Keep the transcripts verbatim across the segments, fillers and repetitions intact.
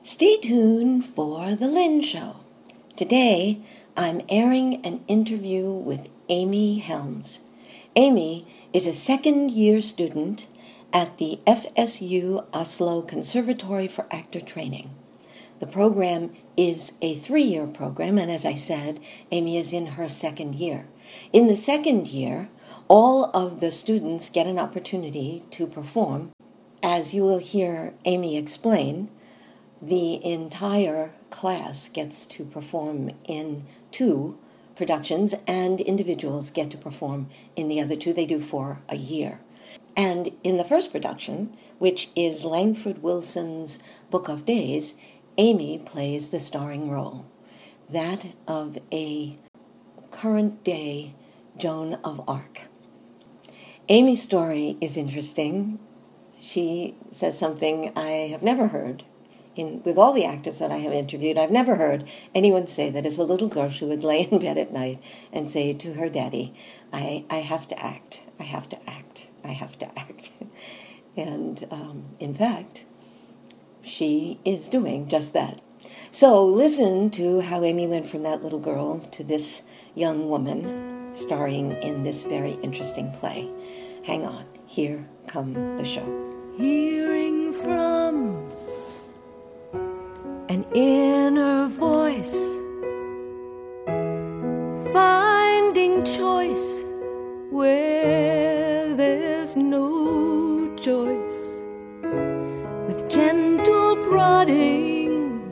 Stay tuned for The Lynn Show. Today, I'm airing an interview with Amy Helms. Amy is a second-year student at the F S U Oslo Conservatory for Actor Training. The program is a three-year program, and as I said, Amy is in her second year. In the second year, all of the students get an opportunity to perform. As you will hear Amy explain, the entire class gets to perform in two productions, and individuals get to perform in the other two. They do for a year. And in the first production, which is Langford Wilson's Book of Days, Amy plays the starring role, that of a current-day Joan of Arc. Amy's story is interesting. She says something I have never heard. In, with all the actors that I have interviewed, I've never heard anyone say that as a little girl she would lay in bed at night and say to her daddy, I, I have to act, I have to act, I have to act. And um, in fact, she is doing just that. So listen to how Amy went from that little girl to this young woman starring in this very interesting play. Hang on, here come the show. Hearing from an inner voice, finding choice where there's no choice, with gentle prodding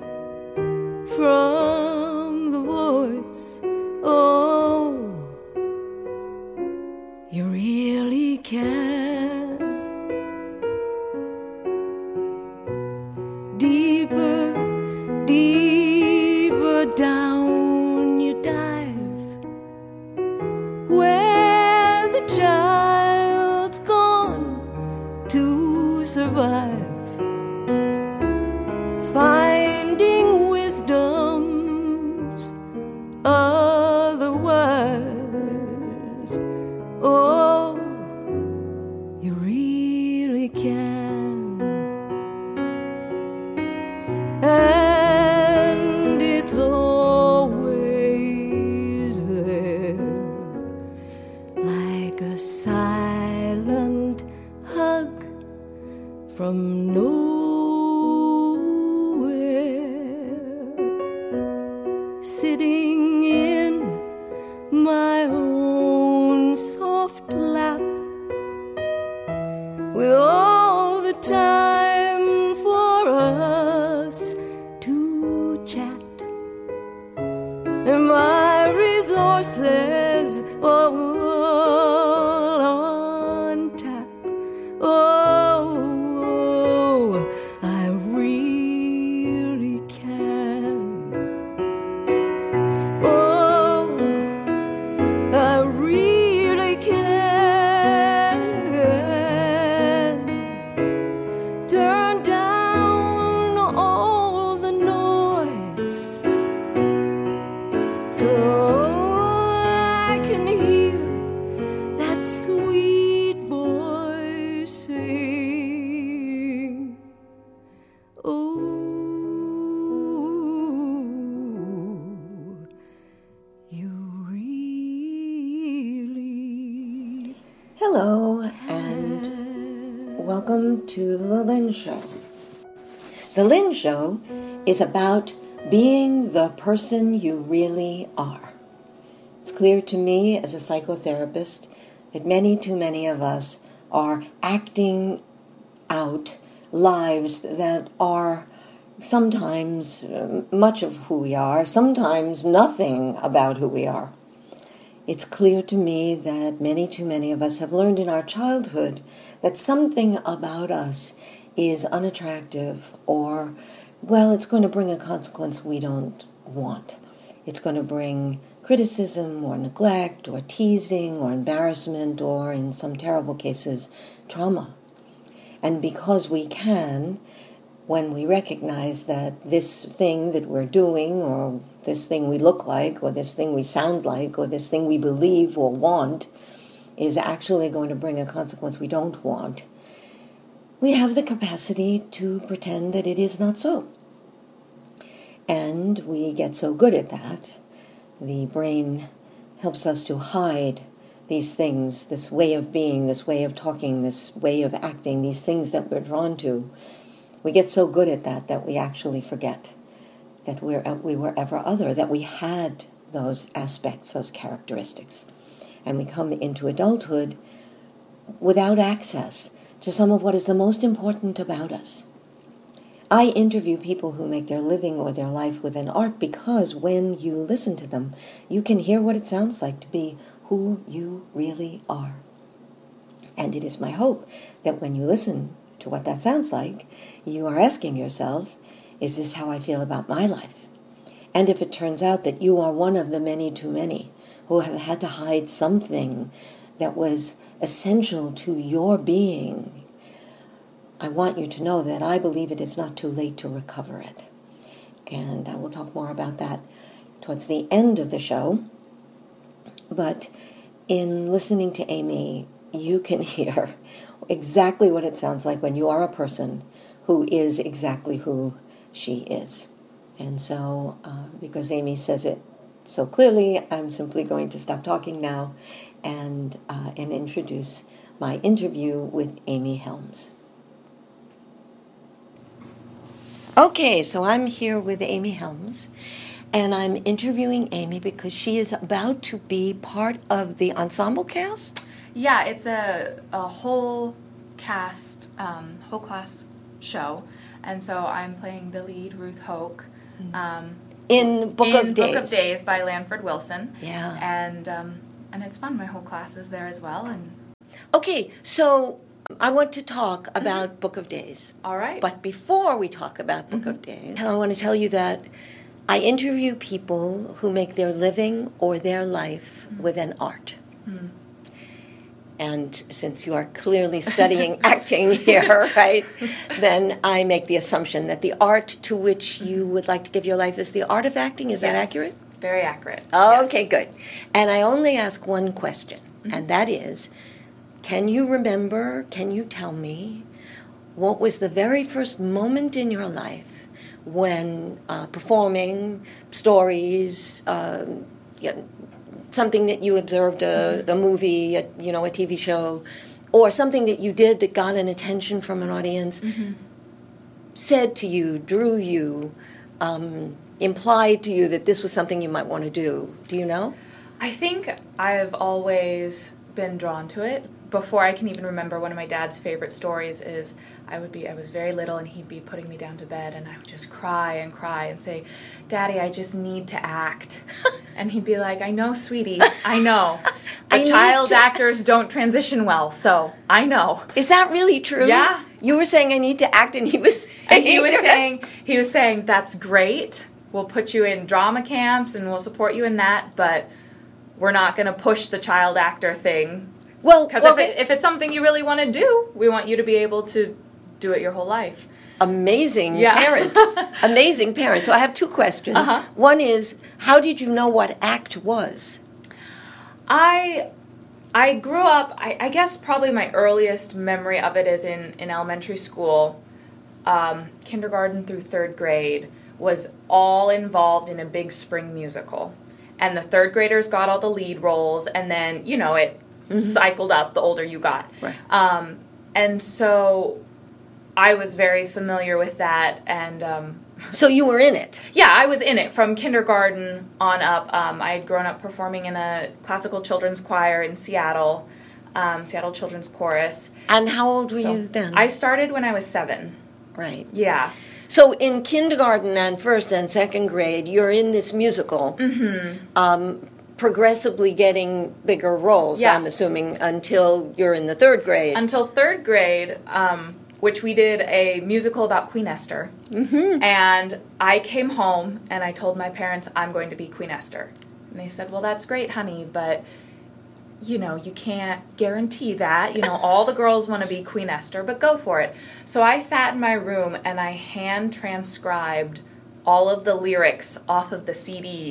from the voice. Oh, you really can. Deeper, deeper down you dive, where the child's gone to survive, finding wisdom's otherwise. Oh, you really can. And it's always there, like a silent hug from nowhere, sitting in my own soft lap, with all the time for us to chat, and my resources all on tap. Oh, I really can. Oh, I really can. Turn down all the noise so I can hear that sweet voice sing. Oh, you really. Hello, and welcome to The Lynn Show. The Lynn Show is about being the person you really are. It's clear to me as a psychotherapist that many, too many of us are acting out lives that are sometimes uh, much of who we are, sometimes nothing about who we are. It's clear to me that many, too many of us have learned in our childhood that something about us is unattractive, or, well, it's going to bring a consequence we don't want. It's going to bring criticism or neglect or teasing or embarrassment or, in some terrible cases, trauma. And because we can, when we recognize that this thing that we're doing, or this thing we look like, or this thing we sound like, or this thing we believe or want is actually going to bring a consequence we don't want, we have the capacity to pretend that it is not so. And we get so good at that, the brain helps us to hide these things, this way of being, this way of talking, this way of acting, these things that we're drawn to. We get so good at that that we actually forget that we're, we were ever other, that we had those aspects, those characteristics. And we come into adulthood without access to some of what is the most important about us. I interview people who make their living or their life within art because when you listen to them, you can hear what it sounds like to be who you really are. And it is my hope that when you listen to what that sounds like, you are asking yourself, is this how I feel about my life? And if it turns out that you are one of the many too many who have had to hide something that was essential to your being, I want you to know that I believe it is not too late to recover it. And I will talk more about that towards the end of the show. But in listening to Amy, you can hear exactly what it sounds like when you are a person who is exactly who she is. And so, uh, because Amy says it so clearly, I'm simply going to stop talking now and, uh, and introduce my interview with Amy Helms. Okay, so I'm here with Amy Helms, and I'm interviewing Amy because she is about to be part of the ensemble cast? Yeah, it's a, a whole cast, um, whole class show, and so I'm playing the lead, Ruth Hoke. Um, in Book in of Days. Book of Days by Lanford Wilson. Yeah. And, um, and it's fun. My whole class is there as well. And Okay, so I want to talk about mm-hmm. Book of Days. All right. But before we talk about Book mm-hmm. of Days, I want to tell you that I interview people who make their living or their life mm-hmm. with an art. Mm-hmm. And since you are clearly studying acting here, right, then I make the assumption that the art to which you would like to give your life is the art of acting. Is yes. that accurate? Very accurate. Oh, yes. Okay, good. And I only ask one question, mm-hmm. and that is, can you remember, can you tell me, what was the very first moment in your life when uh, performing stories, um, you know, something that you observed, a, a movie, a, you know, a T V show, or something that you did that got an attention from an audience, mm-hmm. said to you, drew you, um, implied to you that this was something you might want to do. Do you know? I think I've always been drawn to it. Before I can even remember, one of my dad's favorite stories is I would be, I was very little and he'd be putting me down to bed and I would just cry and cry and say, Daddy, I just need to act. And he'd be like, I know, sweetie, I know. But I child to... actors don't transition well, so I know. Is that really true? Yeah. You were saying I need to act and he was saying... And he was saying, he was saying, that's great. We'll put you in drama camps and we'll support you in that, but we're not going to push the child actor thing. Well, Because well, if, it, if it's something you really want to do, we want you to be able to do it your whole life. Amazing yeah. parent. Amazing parent. So I have two questions. Uh-huh. One is, how did you know what act was? I I grew up, I, I guess probably my earliest memory of it is in, in elementary school. Um, kindergarten through third grade was all involved in a big spring musical. And the third graders got all the lead roles, and then, you know, it mm-hmm. cycled up the older you got. Right. Um, and so I was very familiar with that, and um, so you were in it. Yeah, I was in it from kindergarten on up. Um, I had grown up performing in a classical children's choir in Seattle, um, Seattle Children's Chorus. And how old were so you then? I started when I was seven. Right. Yeah. So in kindergarten and first and second grade, you're in this musical, Mm-hmm. um, progressively getting bigger roles, Yeah. I'm assuming, until you're in the third grade. Until third grade, um, which we did a musical about Queen Esther. Mm-hmm. And I came home and I told my parents, I'm going to be Queen Esther. And they said, well, that's great, honey, but, you know, you can't guarantee that. You know, all the girls want to be Queen Esther, but go for it. So I sat in my room and I hand transcribed all of the lyrics off of the C Ds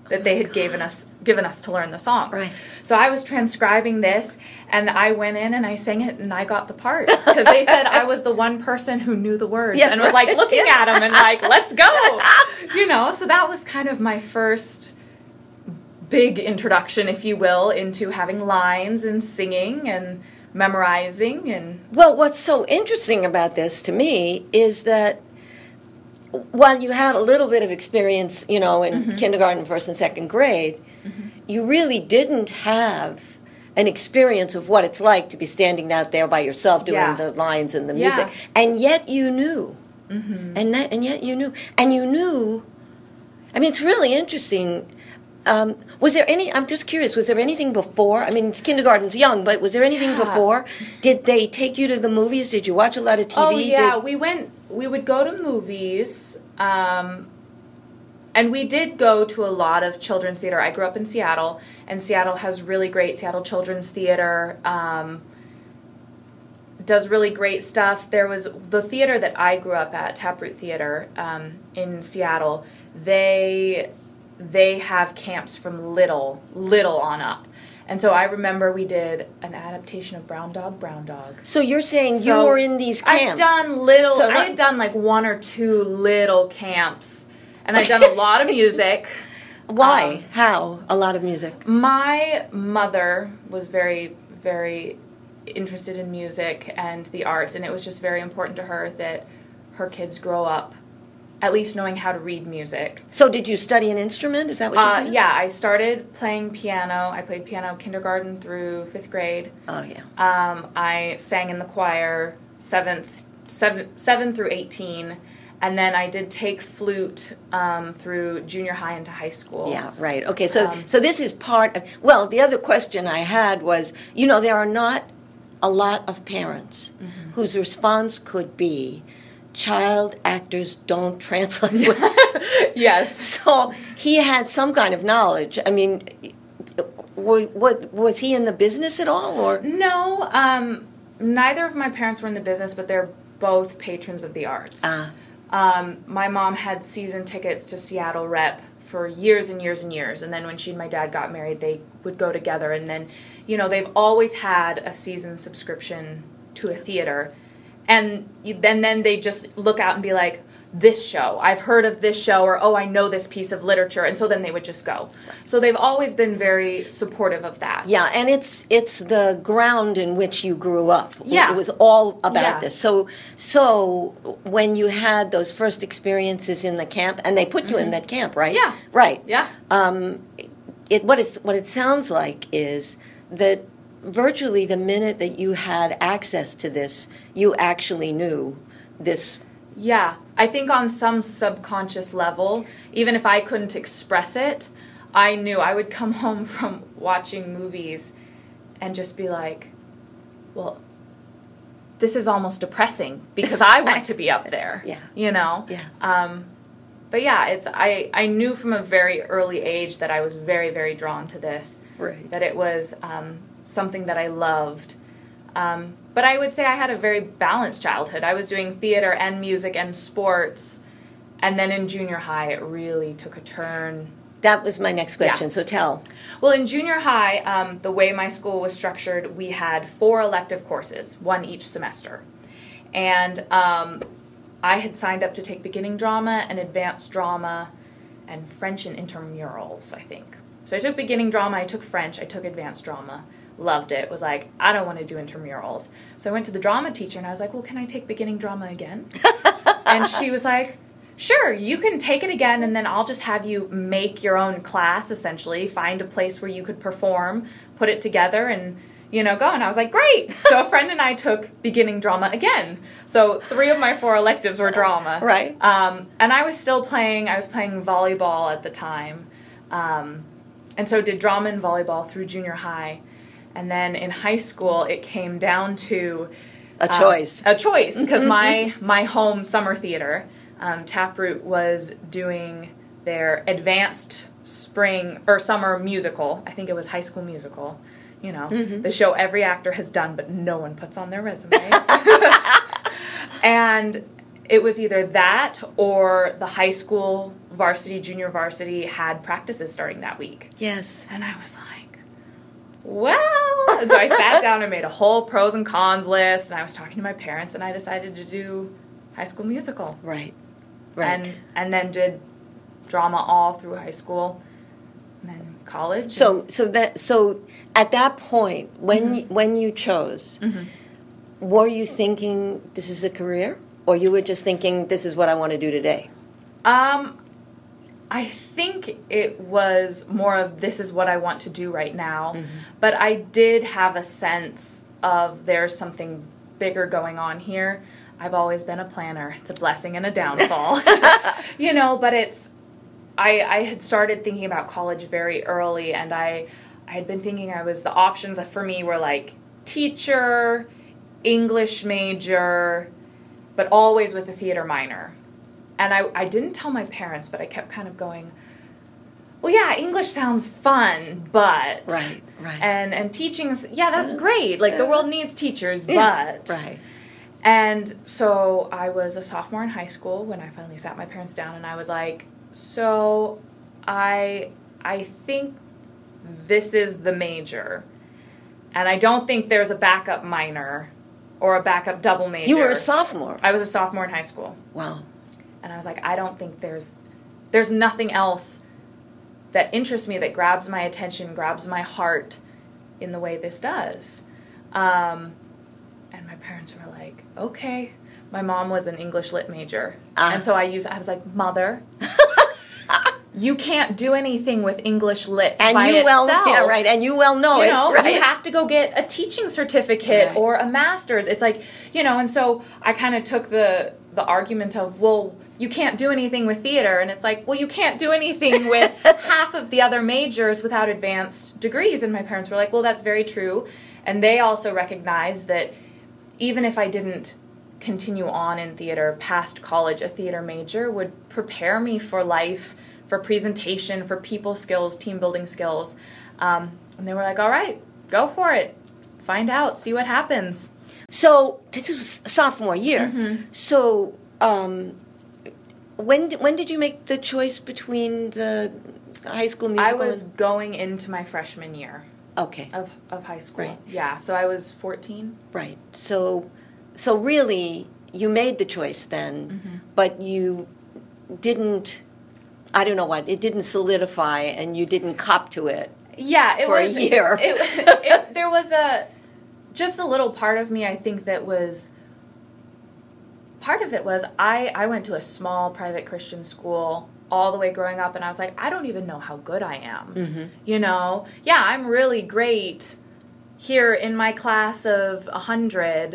that they had given us given us to learn the songs. Right. So I was transcribing this, and I went in and I sang it, and I got the part because they said I was the one person who knew the words Yeah, and was like right. looking Yeah. at them and like, let's go, you know. So that was kind of my first big introduction, if you will, into having lines and singing and memorizing. And Well, what's so interesting about this to me is that while you had a little bit of experience, you know, in Mm-hmm. kindergarten, first and second grade, you really didn't have an experience of what it's like to be standing out there by yourself doing Yeah. the lines and the Yeah. music. And yet you knew. Mm-hmm. And that, and yet you knew. And you knew, I mean, it's really interesting. Um, was there any, I'm just curious, was there anything before? I mean, kindergarten's young, but was there anything Yeah. before? Did they take you to the movies? Did you watch a lot of T V? Oh yeah, Did, we went. We would go to movies, um, and we did go to a lot of children's theater. I grew up in Seattle, and Seattle has really great Seattle Children's Theater. Um, does really great stuff. There was the theater that I grew up at, Taproot Theater, um, in Seattle. They they have camps from little little on up. And so I remember we did an adaptation of Brown Dog, Brown Dog. so you're saying So you were in these camps? I've done little, So I not- had done like one or two little camps. And I've done a lot of music. Why? um, How? A lot of music. My mother was very, very interested in music and the arts. And it was just very important to her that her kids grow up at least knowing how to read music. So did you study an instrument? Is that what you're Uh, saying? yeah, I started playing piano. I played piano kindergarten through fifth grade. Oh, yeah. Um, I sang in the choir seventh, seven, seven through eighteen, and then I did take flute um, through junior high into high school. Yeah, right. Okay, so Um, so this is part of, well, the other question I had was, you know, there are not a lot of parents Mm-hmm. whose response could be, child actors don't translate well. Yes. So he had some kind of knowledge. I mean, wa- what, was he in the business at all, or? No, um, neither of my parents were in the business, but they're both patrons of the arts. Ah. Um, my mom had season tickets to Seattle Rep for years and years and years, and then when she and my dad got married, they would go together, and then, you know, they've always had a season subscription to a theater, and you- then then they just look out and be like, this show, I've heard of this show, or oh, I know this piece of literature, and so then they would just go. So they've always been very supportive of that. Yeah, and it's it's the ground in which you grew up. Yeah. It was all about Yeah. this. So so when you had those first experiences in the camp, and they put you in that camp, right? Yeah. Right. Yeah. Um, it what it's what it sounds like is that virtually the minute that you had access to this, you actually knew this. Yeah, I think on some subconscious level, even if I couldn't express it, I knew I would come home from watching movies and just be like, well, this is almost depressing because I want to be up there. Yeah. You know? Yeah. Um, but yeah, it's I, I knew from a very early age that I was very, very drawn to this. Right. That it was um, something that I loved. Um, but I would say I had a very balanced childhood. I was doing theater and music and sports. And then in junior high, it really took a turn. That was my next question. Yeah. So tell. Well, in junior high, um, the way my school was structured, we had four elective courses, one each semester. And um, I had signed up to take beginning drama and advanced drama and French and intramurals, I think. So I took beginning drama, I took French, I took advanced drama. Loved it. Was like, I don't want to do intramurals. So I went to the drama teacher and I was like, well, can I take beginning drama again? And she was like, sure, you can take it again and then I'll just have you make your own class, essentially. Find a place where you could perform, put it together and, you know, go. And I was like, great. So a friend and I took beginning drama again. So three of my four electives were drama. Right. Um, and I was still playing, I was playing volleyball at the time. Um, and so did drama and volleyball through junior high. And then in high school, it came down to A um, choice. a choice, because my my home summer theater, um, Taproot, was doing their advanced spring or summer musical. I think it was High School Musical. You know, the show every actor has done, but no one puts on their resume. And it was either that or the high school varsity, junior varsity had practices starting that week. Yes. And I was like, well. And so I sat down and made a whole pros and cons list, and I was talking to my parents, and I decided to do High School Musical. Right. Right. And and then did drama all through high school, and then college. So so that so at that point when Mm-hmm. you, when you chose, Mhm. were you thinking this is a career, or you were just thinking this is what I want to do today? Um, I think it was more of this is what I want to do right now, Mm-hmm. but I did have a sense of there's something bigger going on here. I've always been a planner. It's a blessing and a downfall, you know, but it's, I, I had started thinking about college very early, and I, I had been thinking I was, the options for me were like teacher, English major, but always with a theater minor. And I, I didn't tell my parents, but I kept kind of going, well, yeah, English sounds fun, but... Right, right. And, and teaching's, yeah, that's great. Like, the world needs teachers, Yes, but... right. And so I was a sophomore in high school when I finally sat my parents down, and I was like, so I I think this is the major. And I don't think there's a backup minor or a backup double major. You were a sophomore. I was a sophomore in high school. Wow. And I was like, I don't think there's there's nothing else that interests me, that grabs my attention, grabs my heart in the way this does. Um, and my parents were like, okay. My mom was an English lit major. Ah. And so I used, I was like, Mother, you can't do anything with English lit And by you itself. well, yeah, right, and you well know You it, know, right? you have to go get a teaching certificate Right. or a master's. It's like, you know, and so I kind of took the the argument of, well, you can't do anything with theater. And it's like, well, you can't do anything with half of the other majors without advanced degrees. And my parents were like, well, that's very true. And they also recognized that even if I didn't continue on in theater past college, a theater major would prepare me for life, for presentation, for people skills, team building skills. Um, and they were like, all right, go for it. Find out, see what happens. So this was sophomore year. Mm-hmm. So um, when did, when did you make the choice between the High School I Musical? was going into my freshman year and, okay, of, of high school. Right. Yeah, so I was fourteen. right. So so really, you made the choice then, Mm-hmm. but you didn't. I don't know what it didn't solidify, and you didn't cop to it. Yeah, it For a was year. It, it, there was a just a little part of me, I think, that was part of it was I I went to a small private Christian school all the way growing up, and I was like, I don't even know how good I am. Mm-hmm. You know, yeah, I'm really great here in my class of a hundred,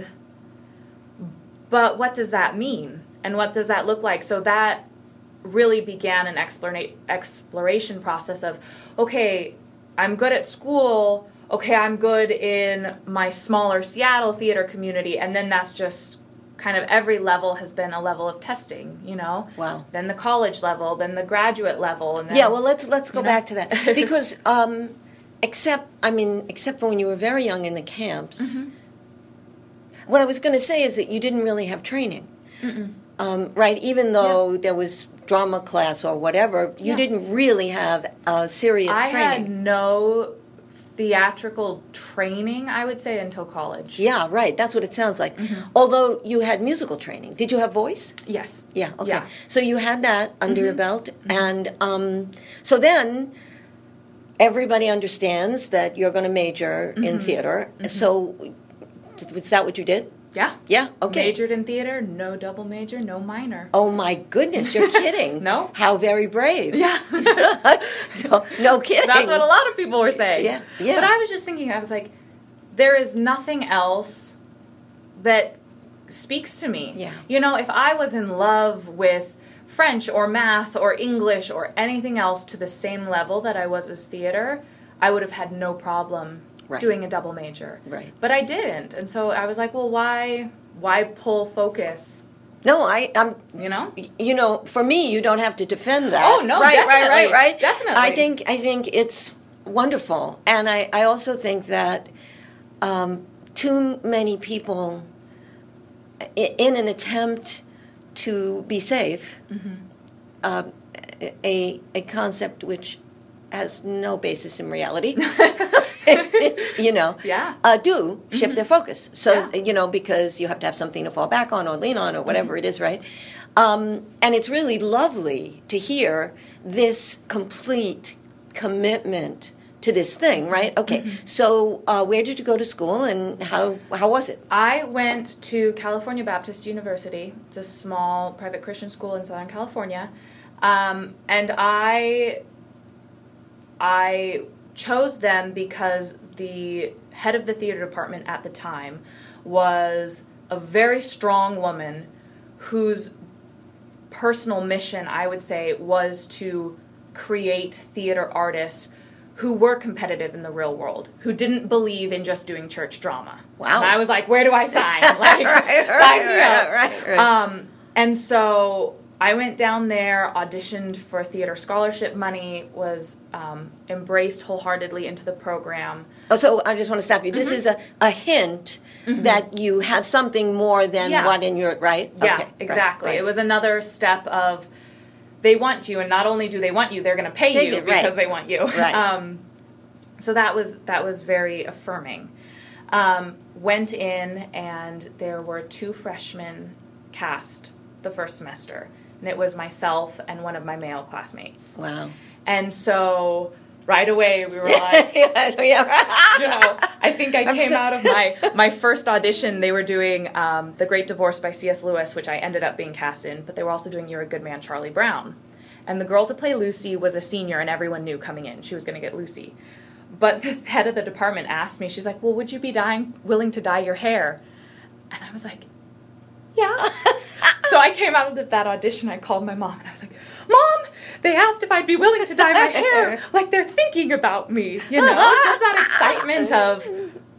but what does that mean, and what does that look like? So that really began an explora- exploration process of, okay, I'm good at school, okay, I'm good in my smaller Seattle theater community, and then that's just kind of every level has been a level of testing, you know? Wow. Then the college level, then the graduate level, and then... Yeah, well, let's let's go you know? back to that because um, except I mean, except for when you were very young in the camps, Mm-hmm. what I was going to say is that you didn't really have training, um, right? Even though there was drama class or whatever, you Yeah. didn't really have uh, serious I training. had no theatrical training, I would say, until college. Yeah, right. That's what it sounds like. Mm-hmm. Although you had musical training, did you have voice? Yes. Yeah. Okay. Yeah. So you had that under your Mhm. belt, and um, so then everybody understands that you're going to major in Mhm. theater. Mhm. So is that what you did? Yeah. Yeah. Okay. Majored in theater, no double major, no minor. Oh my goodness, you're kidding. No. How very brave. Yeah. no, no kidding. That's what a lot of people were saying. Yeah, yeah. But I was just thinking, I was like, there is nothing else that speaks to me. Yeah. You know, if I was in love with French or math or English or anything else to the same level that I was as theater, I would have had no problem Right. doing a double major. Right. But I didn't. And so I was like, well, why why pull focus, No, I, I'm. you know? You know, for me, you don't have to defend that. Oh, no, right, right, definitely, right, right. definitely. I think I think it's wonderful, and I, I also think that um, too many people, i- in an attempt to be safe, Mm-hmm. uh, a a concept which has no basis in reality, you know, Yeah. uh, do shift their focus. So, Yeah. you know, because you have to have something to fall back on or lean on or whatever it is, right? Um, and it's really lovely to hear this complete commitment to this thing, right? Okay, so uh, where did you go to school and how how was it? I went to California Baptist University. It's a small private Christian school in Southern California. Um, and I I chose them because the head of the theater department at the time was a very strong woman whose personal mission, I would say, was to create theater artists who were competitive in the real world, who didn't believe in just doing church drama. Wow. And I was like, where do I sign? Like, right, sign me right, up. right, right. Um, and so I went down there, auditioned for theater scholarship money, was um, embraced wholeheartedly into the program. Oh, so I just want to stop you. This is a, a hint that you have something more than Yeah. what in your, right? Yeah, Okay, right, exactly. right. It was another step of they want you, and not only do they want you, they're going to pay Take you it, right. because they want you. Right. Um, so that was that was very affirming. Um, went in, and there were two freshmen cast the first semester, and it was myself and one of my male classmates. Wow. And so right away we were like, yeah, yeah. you know, I think I I'm came so- out of my, my first audition. They were doing um, The Great Divorce by C S. Lewis, which I ended up being cast in, but they were also doing You're a Good Man, Charlie Brown. And the girl to play Lucy was a senior, and everyone knew coming in she was going to get Lucy. But the head of the department asked me, she's like, well, would you be dying, willing to dye your hair? And I was like, yeah. So I came out of that audition, I called my mom, and I was like, Mom, they asked if I'd be willing to dye my hair. Like, they're thinking about me, you know? Just that excitement of,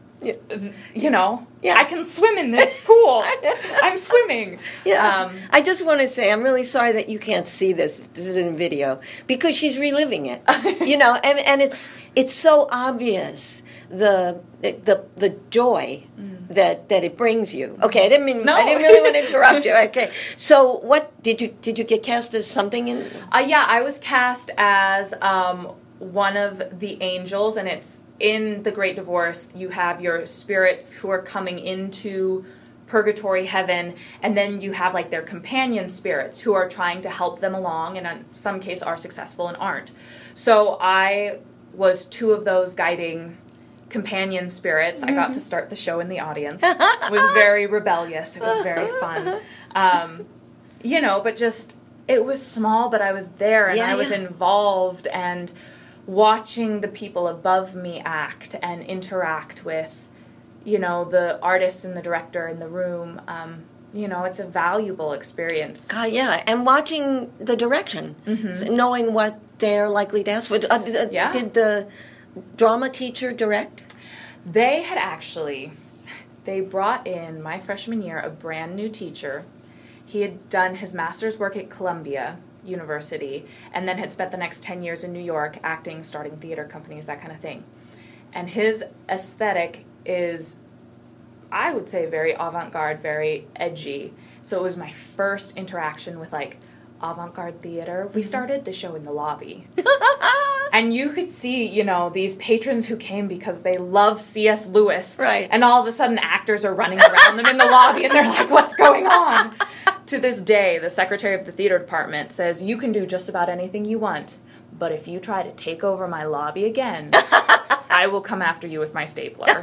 you know, Yeah. I can swim in this pool. I'm swimming. Yeah. Um, I just want to say I'm really sorry that you can't see this. This is in video because she's reliving it. you know, and and it's it's so obvious the the the joy that that it brings you. Okay, I didn't mean No. I didn't really want to interrupt you. Okay. So what did you did you get cast as something in Uh, yeah, I was cast as um, one of the angels, and it's in The Great Divorce. You have your spirits who are coming into purgatory heaven, and then you have like their companion spirits who are trying to help them along, and in some case are successful and aren't. So I was two of those guiding companion spirits. I got to start the show in the audience. It was very rebellious. It was very fun. Um, you know, but just, it was small, but I was there, and Yeah, I was yeah. involved, and watching the people above me act and interact with, you know, the artists and the director in the room. Um, you know, it's a valuable experience. God, yeah, and watching the direction, so knowing what they're likely to ask for. Uh, did, uh, Yeah. did the drama teacher direct? They had actually, they brought in, my freshman year, a brand new teacher. He had done his master's work at Columbia University, and then had spent the next ten years in New York acting, starting theater companies, that kind of thing. And his aesthetic is, I would say, very avant-garde, very edgy. So it was my first interaction with, like, avant-garde theater. We started the show in the lobby. And you could see, you know, these patrons who came because they love C S. Lewis. Right. And all of a sudden actors are running around them in the lobby, and they're like, what's going on? To this day, the secretary of the theater department says, you can do just about anything you want, but if you try to take over my lobby again, I will come after you with my stapler.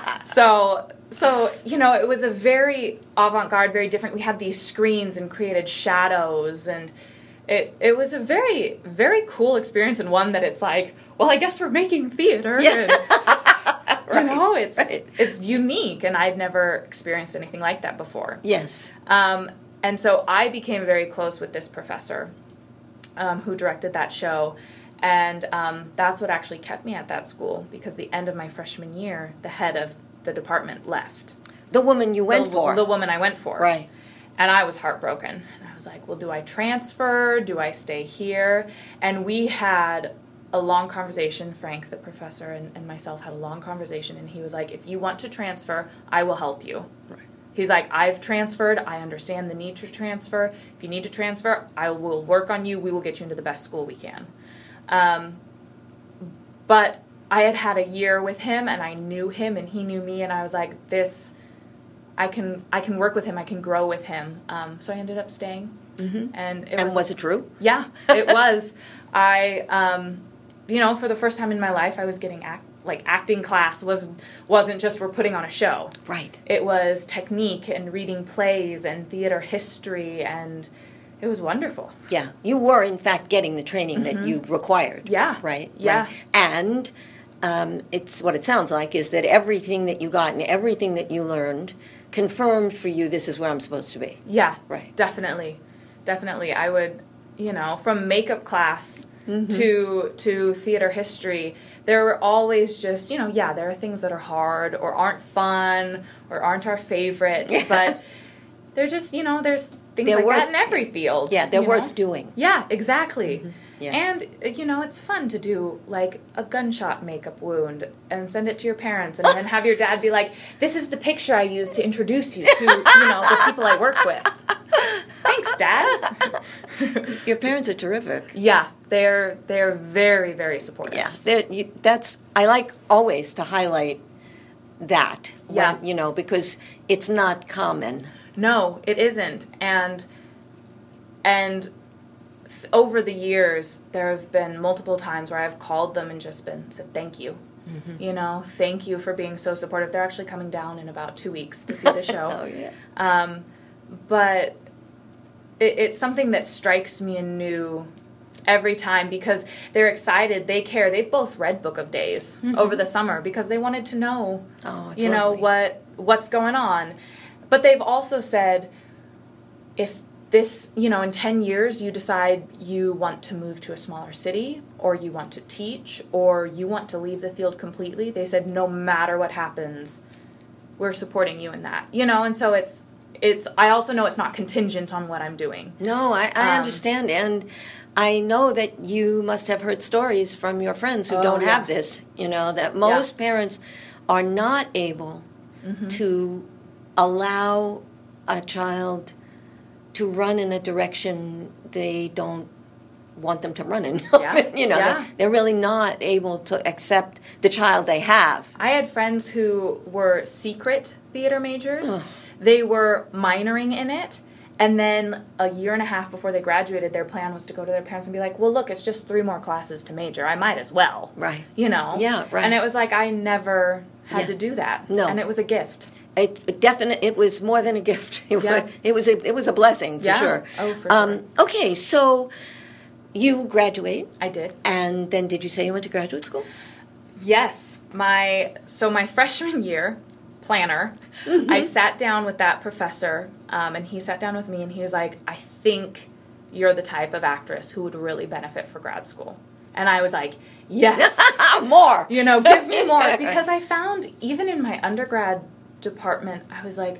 So, so you know, it was a very avant-garde, very different. We had these screens and created shadows, and it it was a very, very cool experience, and one that it's like, well, I guess we're making theater. Yes. And, you know, it's right. it's unique, and I'd never experienced anything like that before. Yes. Um, and so I became very close with this professor um, who directed that show. And um, that's what actually kept me at that school, because the end of my freshman year, the head of the department left. The woman you went the, for. The woman I went for. Right. And I was heartbroken. And I was like, well, do I transfer? Do I stay here? And we had a long conversation. Frank, the professor, and, and myself had a long conversation. And he was like, if you want to transfer, I will help you. Right. He's like, I've transferred. I understand the need to transfer. If you need to transfer, I will work on you. We will get you into the best school we can. Um, but I had had a year with him, and I knew him, and he knew me, and I was like, this, I can I can work with him. I can grow with him. Um, so I ended up staying. Mm-hmm. And it and was, was it true? Yeah, it was. I, um, you know, for the first time in my life, I was getting act, like acting class was wasn't just for putting on a show. Right. It was technique and reading plays and theater history, and it was wonderful. Yeah, you were in fact getting the training Mm-hmm. that you required. Yeah. Right. Yeah. Right. And um, it's what it sounds like is that everything that you got and everything that you learned confirmed for you this is where I'm supposed to be. Yeah. Right. Definitely, definitely. I would, you know, from makeup class Mm-hmm. to to theater history, there were always just, you know, yeah, there are things that are hard or aren't fun or aren't our favorite, Yeah. but they're just, you know, there's things They're like worth- that in every field. Yeah, they're you worth know? doing. Yeah, exactly. Mm-hmm. Yeah. And, uh, you know, it's fun to do, like, a gunshot makeup wound and send it to your parents and then have your dad be like, this is the picture I used to introduce you to, you know, the people I work with. Thanks, Dad. Your parents are terrific. Yeah, they're they're very, very supportive. Yeah, they're- you, that's I like always to highlight that. when- Yeah. you know, because it's not common. No, it isn't. And and th- over the years, there have been multiple times where I've called them and just been said thank you. Mm-hmm. You know, thank you for being so supportive. They're actually coming down in about two weeks to see the show. Oh yeah. Um, but it, it's something that strikes me anew every time because they're excited. They care. They've both read Book of Days Mm-hmm. over the summer because they wanted to know, Oh, it's you know, lovely. what what's going on. But they've also said, if this, you know, in ten years you decide you want to move to a smaller city or you want to teach or you want to leave the field completely, they said no matter what happens, we're supporting you in that. You know, and so it's it's I also know it's not contingent on what I'm doing. No, I, I Um, understand, and I know that you must have heard stories from your friends who Oh, don't yeah. have this. You know that most parents are not able Mm-hmm. to allow a child to run in a direction they don't want them to run in. Yeah, you know, yeah. they're, they're really not able to accept the child they have. I had friends who were secret theater majors. Ugh. They were minoring in it. And then a year and a half before they graduated, their plan was to go to their parents and be like, well, look, it's just three more classes to major. I might as well. Right. You know? Yeah, right. And it was like, I never had Yeah. to do that. No. And it was a gift. It, it definite. It was more than a gift. It Yeah. was. It was a. It was a blessing for Yeah. sure. Oh, for um, sure. Okay, so you graduate, I did. and then did you say you went to graduate school? Yes. My so my freshman year planner, Mm-hmm. I sat down with that professor, um, and he sat down with me, and he was like, I think you're the type of actress who would really benefit for grad school. And I was like, yes. More. You know, give me more. Because I found, even in my undergrad department, I was like,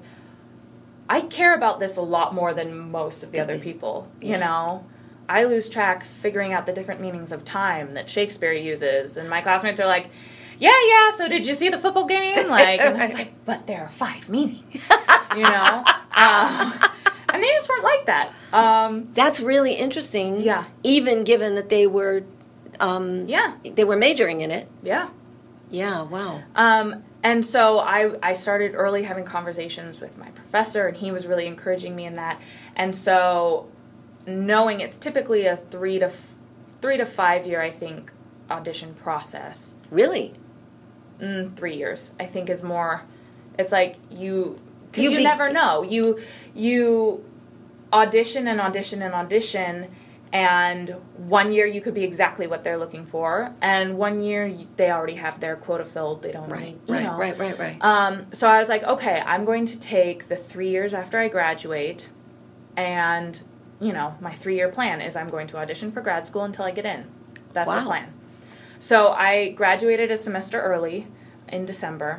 I care about this a lot more than most of the other people. Yeah. You know? I lose track figuring out the different meanings of time that Shakespeare uses. And my classmates are like, yeah, yeah, so did you see the football game? Like, and I was like, but there are five meanings. You know? Um, and they just weren't like that. Um, That's really interesting. Yeah. Even given that they were, um, yeah, they were majoring in it. yeah. Yeah. Wow. Um, and so I, I started early having conversations with my professor, and he was really encouraging me in that. And so knowing it's typically a three to f- three to five year, I think, audition process. Really. Mm, three years, I think, is more. It's like you, because You you, be- never know. You you audition and audition and audition, and one year you could be exactly what they're looking for, and one year you, they already have their quota filled. They don't Right. need, you Right. know. Right. Right. Right. Um, so I was like, okay, I'm going to take the three years after I graduate, and, you know, my three-year plan is I'm going to audition for grad school until I get in. That's Wow. the plan. So I graduated a semester early in December.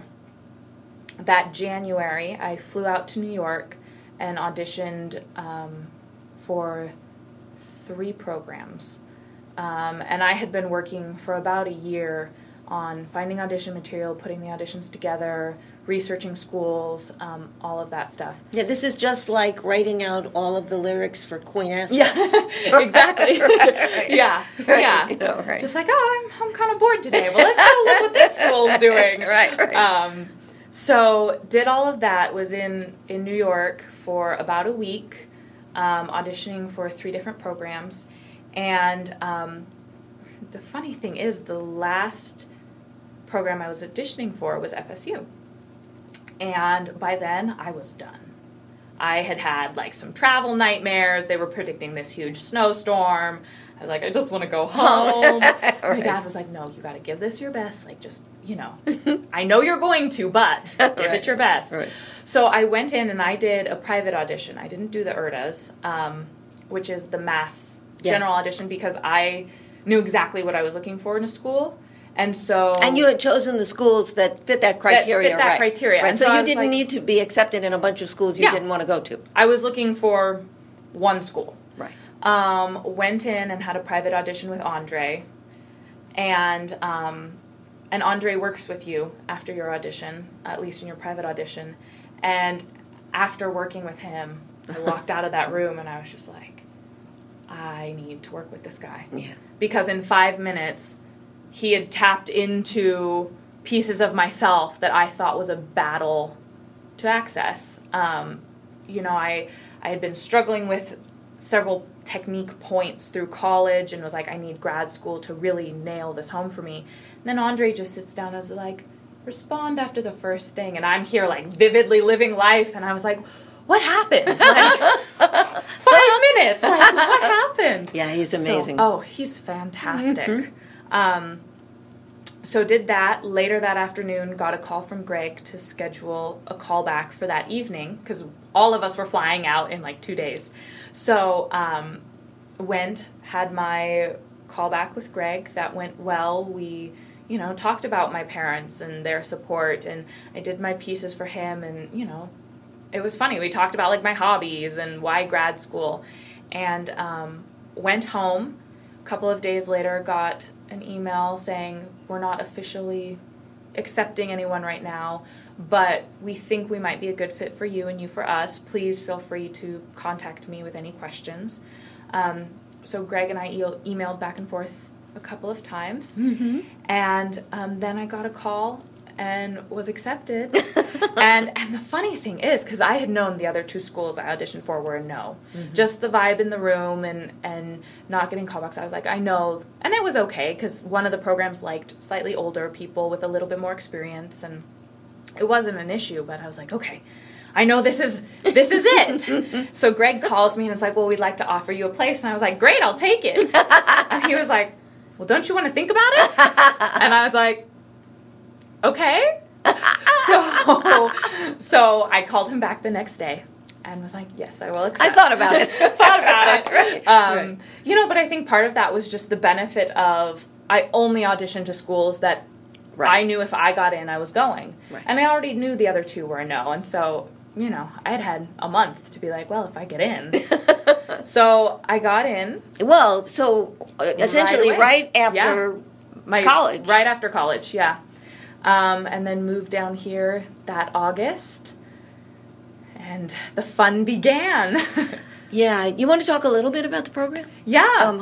That January, I flew out to New York and auditioned um, for three programs. Um, and I had been working for about a year on finding audition material, putting the auditions together, researching schools, um, all of that stuff. Yeah, this is just like writing out all of the lyrics for Queen Esther. Yeah, exactly. right, right. Yeah, Right, yeah. you know, right. Just like, oh, I'm, I'm kind of bored today. Well, let's go look what this school's doing. Right, right. Um, so did all of that, was in, in New York for about a week, um, auditioning for three different programs. And um, the funny thing is, the last program I was auditioning for was F S U. And by then, I was done. I had had, like, some travel nightmares. They were predicting this huge snowstorm. I was like, I just want to go home. Right. My dad was like, no, you got to give this your best. Like, just, you know, I know you're going to, but give Right. it your best. Right. So I went in and I did a private audition. I didn't do the U R D As, um, which is the mass Yeah. general audition, because I knew exactly what I was looking for in a school. And so... And you had chosen the schools that fit that criteria, fit that right? criteria. Right. And So, so I you was didn't like- need to be accepted in a bunch of schools you Yeah. didn't want to go to. I was looking for one school. Right. Um, went in and had a private audition with Andre, and um, and Andre works with you after your audition, at least in your private audition. And after working with him, I walked out of that room and I was just like, I need to work with this guy. Yeah. Because in five minutes, he had tapped into pieces of myself that I thought was a battle to access. Um, you know, I I had been struggling with several technique points through college and was like, I need grad school to really nail this home for me. And then Andre just sits down and is like, respond after the first thing. And I'm here like vividly living life. And I was like, what happened? Like, five minutes. Like, what happened? Yeah, he's So- amazing. oh, he's fantastic. Um, so did that. Later that afternoon, got a call from Greg to schedule a callback for that evening, because all of us were flying out in like two days. So um, went, had my callback with Greg. That went well. We, you know, talked about my parents and their support, and I did my pieces for him, and, you know, it was funny. We talked about, like, my hobbies and why grad school, and um, went home. A couple of days later, got an email saying, we're not officially accepting anyone right now, but we think we might be a good fit for you and you for us. Please feel free to contact me with any questions. Um, so Greg and I e- emailed back and forth a couple of times, Mm-hmm. and um, then I got a call and was accepted. and and the funny thing is, because I had known the other two schools I auditioned for were a no. Mm-hmm. Just the vibe in the room and, and not getting callbacks, I was like, I know. And it was okay, because one of the programs liked slightly older people with a little bit more experience, and it wasn't an issue, but I was like, okay, I know this is this is it. So Greg calls me and is like, well, we'd like to offer you a place. And I was like, great, I'll take it. And he was like, well, don't you want to think about it? And I was like, okay. So, so I called him back the next day and was like, yes, I will accept. I thought about it. thought about it. Right, Um, right. You know, but I think part of that was just the benefit of I only auditioned to schools that Right. I knew if I got in, I was going. Right. And I already knew the other two were a no. And so, you know, I had had a month to be like, well, if I get in. So I got in. Well, so uh, essentially away. right, after My, college. Right after college, yeah. Um, and then moved down here that August. And the fun began. Yeah, you want to talk a little bit about the program? yeah. Um,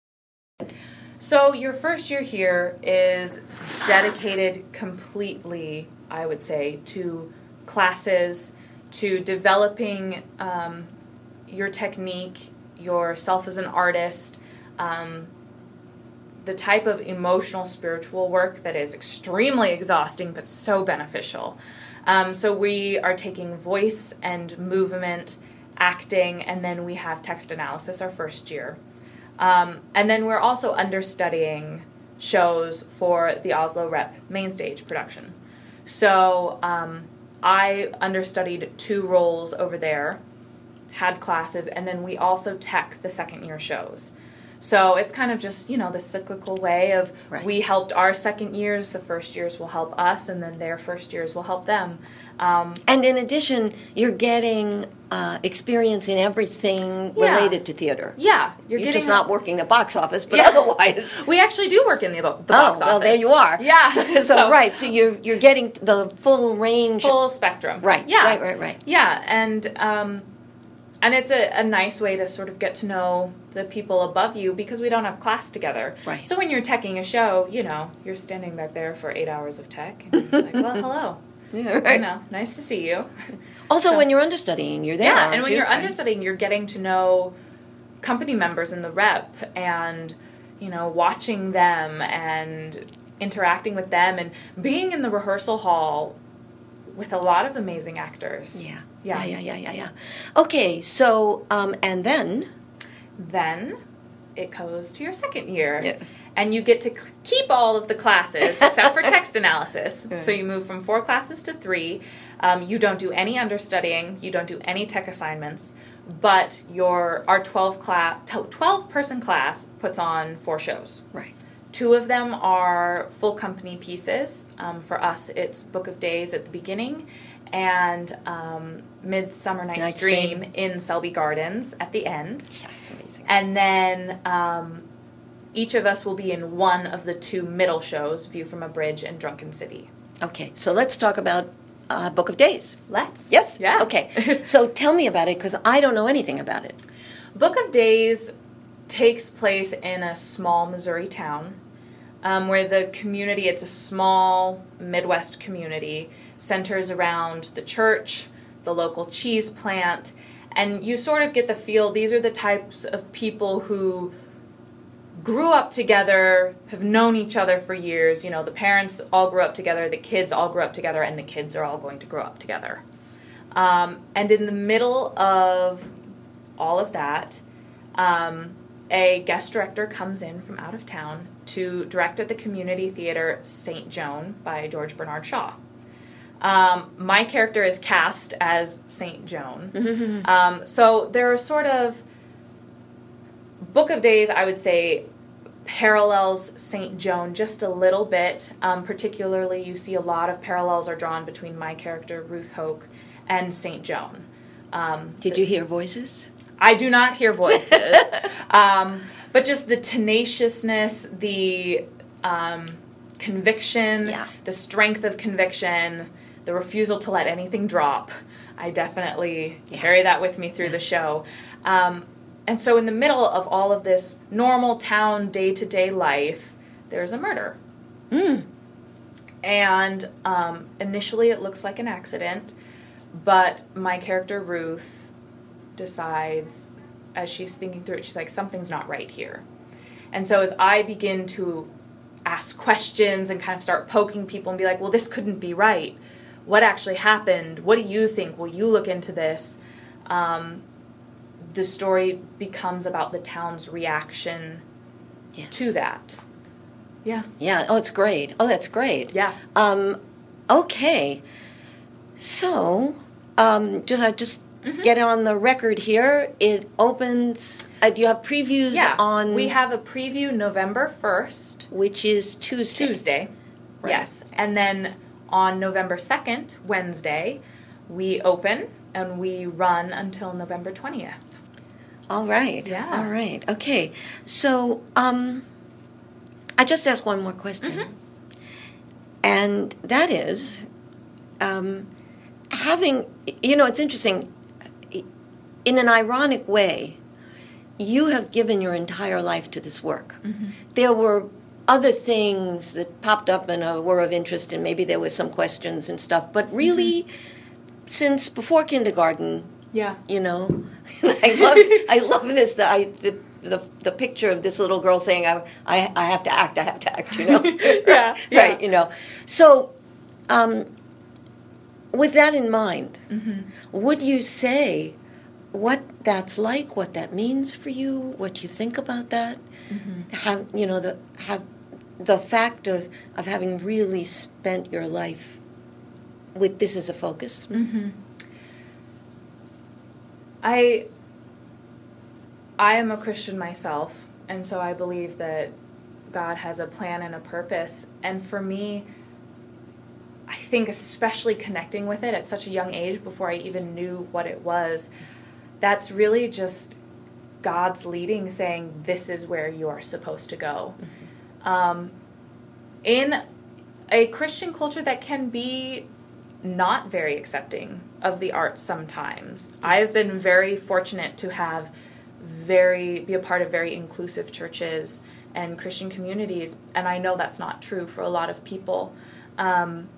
So your first year here is dedicated completely, I would say, to classes, to developing um, your technique, yourself as an artist, um, the type of emotional, spiritual work that is extremely exhausting but so beneficial. Um, so we are taking voice and movement, acting, and then we have text analysis our first year. Um, and then we're also understudying shows for the Oslo Rep main stage production. So um, I understudied two roles over there, had classes, and then we also tech the second year shows. So it's kind of just, you know, the cyclical way of Right. we helped our second years, the first years will help us, and then their first years will help them. Um, And in addition, you're getting uh, experience in everything Yeah. related to theater. yeah, You're, you're, getting just not working the box office, but Yeah. otherwise. We actually do work in the, bo- the Oh, box office. well, there you are. Yeah. So, so, right, so you're you're getting the full range. Full spectrum. Right. Yeah. Right. Right. Right. Yeah, and um, and it's a, a nice way to sort of get to know the people above you because we don't have class together. Right. So when you're teching a show, you know, you're standing back there for eight hours of tech, and you're like, well, hello. Yeah. You Right. know, nice to see you. Also, So- when you're understudying, you're there. Yeah, aren't and when you? you're Right. understudying, you're getting to know company members in the rep and, you know, watching them and interacting with them and being in the rehearsal hall with a lot of amazing actors. Yeah. Yeah. Yeah. Yeah. Yeah. Yeah. Okay. So, um, and then. Then it goes to your second year. Yes. And you get to c- keep all of the classes except for text analysis. Right. So you move from four classes to three. Um, you don't do any understudying. You don't do any tech assignments. But your our twelve class twelve person class puts on four shows. Right. Two of them are full company pieces. Um, for us, it's Book of Days at the beginning and um, Midsummer Night's, Night's Dream, Dream. in Selby Gardens at the end. Yeah, it's amazing. And then um, each of us will be in one of the two middle shows, View from a Bridge and Drunken City. Okay. So let's talk about uh, Book of Days. Let's. Yes. Yeah. Okay. So tell me about it because I don't know anything about it. Book of Days takes place in a small Missouri town um, where the community, it's a small Midwest community, centers around the church, the local cheese plant, and you sort of get the feel these are the types of people who grew up together, have known each other for years. You know, the parents all grew up together, the kids all grew up together, and the kids are all going to grow up together. Um, and in the middle of all of that, um, a guest director comes in from out of town to direct at the community theater Saint Joan by George Bernard Shaw. Um, my character is cast as Saint Joan. Um, so there are sort of Book of Days, I would say, parallels Saint Joan just a little bit. Um, particularly, you see a lot of parallels are drawn between my character, Ruth Hoke, and Saint Joan. Um, Did you hear voices? I do not hear voices, um, but just the tenaciousness, the um, conviction, Yeah. the strength of conviction, the refusal to let anything drop. I definitely Yeah. carry that with me through Yeah. the show. Um, and so in the middle of all of this normal town day-to-day life, there's a murder. Mm. And um, initially it looks like an accident, but my character Ruth decides, as she's thinking through it, she's like, something's not right here. And so as I begin to ask questions and kind of start poking people and be like, well, this couldn't be right. What actually happened? What do you think? Will you look into this? Um, the story becomes about the town's reaction Yes. to that. Yeah. Yeah. Oh, it's great. Oh, that's great. Yeah. Um, okay. So, um, just, uh, just Mm-hmm. get on the record here. It opens. Uh, do you have previews Yeah. on? We have a preview November first. which is Tuesday. Tuesday. Right. Yes. And then on November second, Wednesday, we open and we run until November twentieth. All right. Yeah. All right. Okay. So, um, I just ask one more question, Mm-hmm. and that is, um, having. You know, it's interesting. In an ironic way, you have given your entire life to this work. Mm-hmm. There were other things that popped up and uh, were of interest, and maybe there were some questions and stuff. But really, since before kindergarten, Yeah. you know, I love I love this. The, I, the the the picture of this little girl saying, "I I, I have to act. I have to act." You know, Yeah, yeah. right? You know, so. Um, with that in mind, Mm-hmm. would you say what that's like, what that means for you, what you think about that? Mm-hmm. Have you know the have the fact of of having really spent your life with this as a focus? Mm-hmm. I I am a Christian myself, and so I believe that God has a plan and a purpose. And for me, I think especially connecting with it at such a young age before I even knew what it was, that's really just God's leading, saying, this is where you are supposed to go. Mm-hmm. Um, in a Christian culture that can be not very accepting of the arts sometimes. Yes. I've been very fortunate to have very be a part of very inclusive churches and Christian communities, and I know that's not true for a lot of people. Um,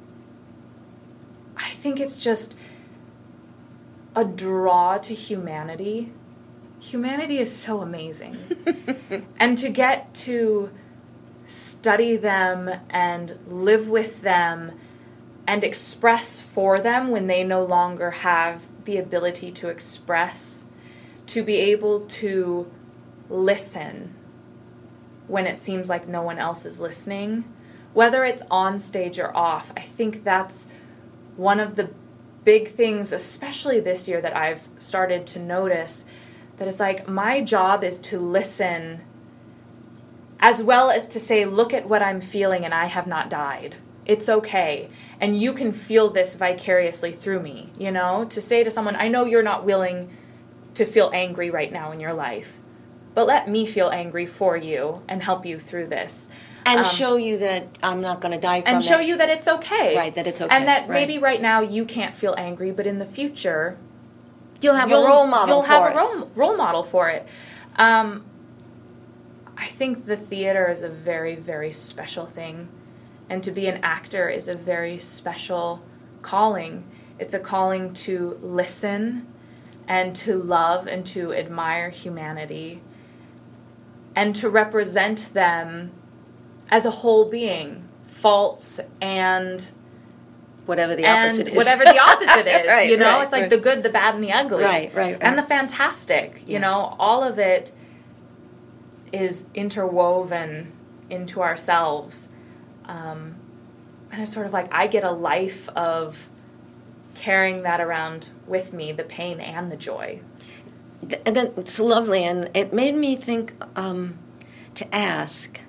I think it's just a draw to humanity. Humanity is so amazing. And to get to study them and live with them and express for them when they no longer have the ability to express, to be able to listen when it seems like no one else is listening, whether it's on stage or off. I think that's one of the big things, especially this year, that I've started to notice, that it's like my job is to listen as well as to say, look at what I'm feeling and I have not died. It's okay. And you can feel this vicariously through me, you know? To say to someone, I know you're not willing to feel angry right now in your life, but let me feel angry for you and help you through this. And um, show you that I'm not going to die from it. And show you that it's okay. Right, that it's okay. And that right. maybe right now you can't feel angry, but in the future, you'll have you'll, a role model you'll for have it. a role, role model for it. Um, I think the theater is a very, very special thing. And to be an actor is a very special calling. It's a calling to listen and to love and to admire humanity and to represent them as a whole being, faults and whatever the and opposite is. whatever the opposite is, right, you know, right, it's like right. the good, the bad, and the ugly, right, right, right. and the fantastic. You yeah. know, all of it is interwoven into ourselves, um, and it's sort of like I get a life of carrying that around with me, the pain and the joy. It's lovely, and it made me think um, to ask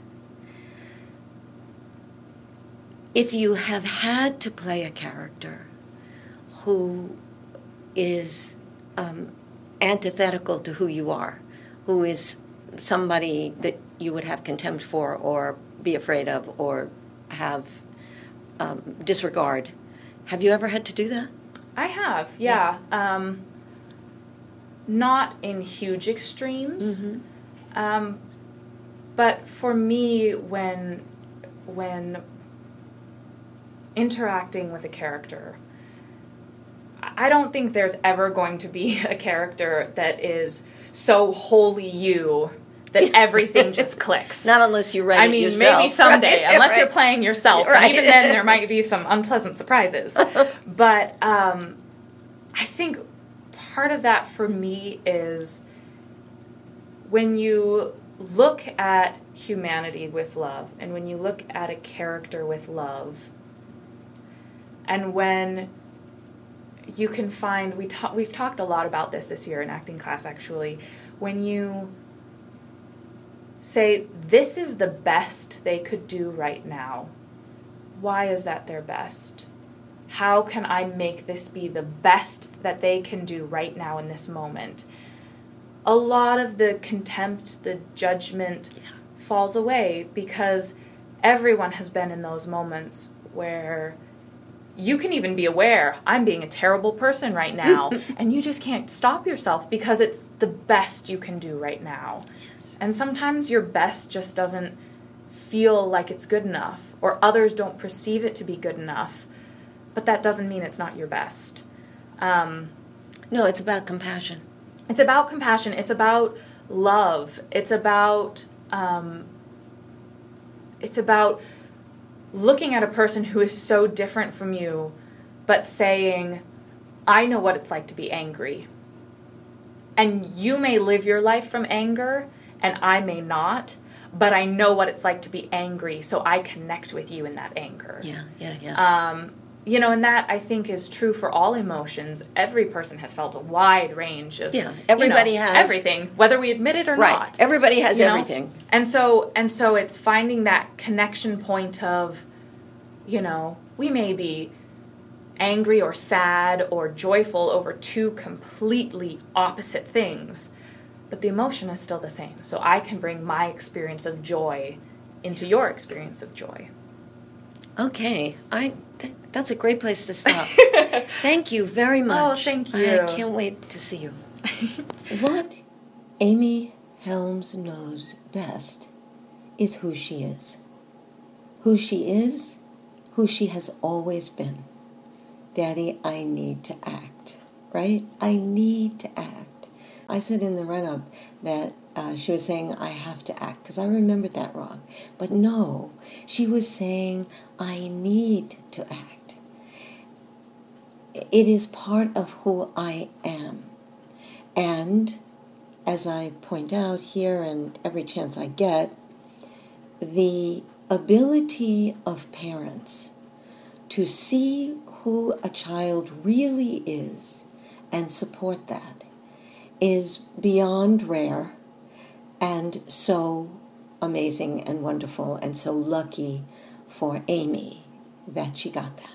if you have had to play a character who is um, antithetical to who you are, who is somebody that you would have contempt for or be afraid of or have um, disregard. Have you ever had to do that? I have, yeah. yeah. Um, not in huge extremes, mm-hmm. um, but for me, when when interacting with a character, I don't think there's ever going to be a character that is so wholly you that everything just clicks. Not unless you write I it mean, yourself. maybe someday, right, unless right. you're playing yourself. Right. And even then, there might be some unpleasant surprises. But um, I think part of that for me is when you look at humanity with love, and when you look at a character with love, and when you can find, we ta- we've talked a lot about this this year in acting class, actually, when you say, this is the best they could do right now. Why is that their best? How can I make this be the best that they can do right now in this moment? A lot of the contempt, the judgment yeah. falls away, because everyone has been in those moments where you can even be aware, I'm being a terrible person right now, and you just can't stop yourself because it's the best you can do right now. Yes. And sometimes your best just doesn't feel like it's good enough, or others don't perceive it to be good enough, but that doesn't mean it's not your best. Um, no, it's about compassion. It's about compassion. It's about love. It's about, um, it's about looking at a person who is so different from you, but saying, I know what it's like to be angry. And you may live your life from anger, and I may not, but I know what it's like to be angry, so I connect with you in that anger. Yeah, yeah, yeah. Um, you know, and that I think is true for all emotions. Every person has felt a wide range of, Yeah, everybody you know, has everything, whether we admit it or right. not. Everybody has you know? everything. And so, and so it's finding that connection point of, you know, we may be angry or sad or joyful over two completely opposite things, but the emotion is still the same. So I can bring my experience of joy into your experience of joy. Okay, I th- that's a great place to stop. Thank you very much. Oh, thank you. I can't wait to see you. What Amy Helms knows best is who she is. Who she is, who she has always been. Daddy, I need to act, right? I need to act. I said in the run-up that uh, she was saying, I have to act, because I remembered that wrong. But no, she was saying, I need to act. It is part of who I am. And as I point out here and every chance I get, the ability of parents to see who a child really is and support that is beyond rare and so amazing and wonderful and so lucky for Amy that she got that.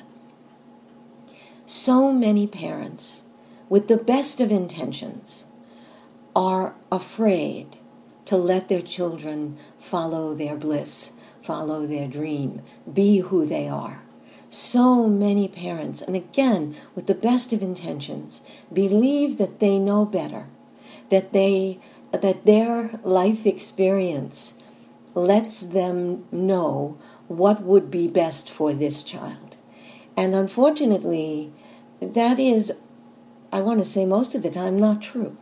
So many parents, with the best of intentions, are afraid to let their children follow their bliss, follow their dream, be who they are. So many parents, and again, with the best of intentions, believe that they know better, that they that their life experience lets them know what would be best for this child. And unfortunately, that is, I want to say most of the time, not true.